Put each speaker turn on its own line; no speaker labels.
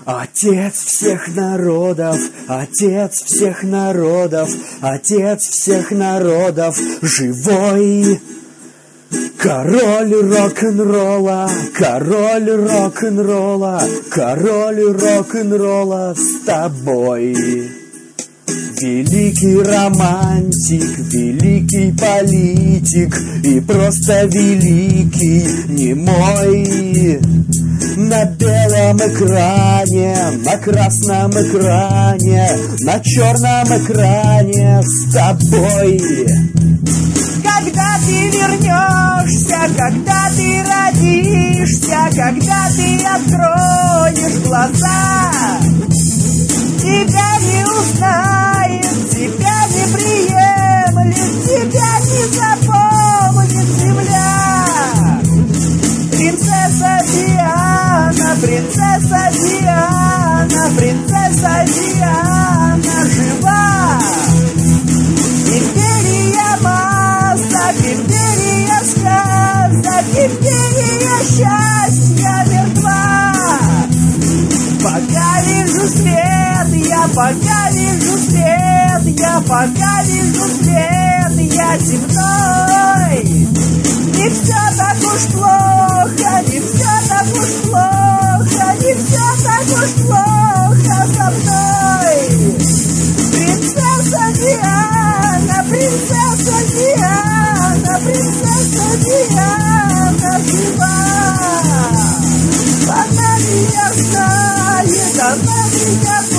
Отец всех народов, отец всех народов, отец всех народов, живой. Король рок-н-ролла, король рок-н-ролла, король рок-н-ролла с тобой. Великий романтик, великий политик и просто великий немой. На белом экране, на красном экране, на черном экране с тобой. Когда ты вернешься, когда ты родишься, когда ты откроешь глаза, тебя не узнает, тебя не приемлет, тебя не запомнит земля. Принцесса Диана, принцесса Диана, принцесса Диана жива. Империя масок, империя сказок, империя счастья мертва. Пока вижу свет, я пока вижу свет, я пока вижу свет, я земной. Не все так уж плохо, не все так уж плохо, не все так уж плохо со мной. Принцесса Диана, принцесса Диана, принцесса Диана жива. Она меня знает, она меня знает.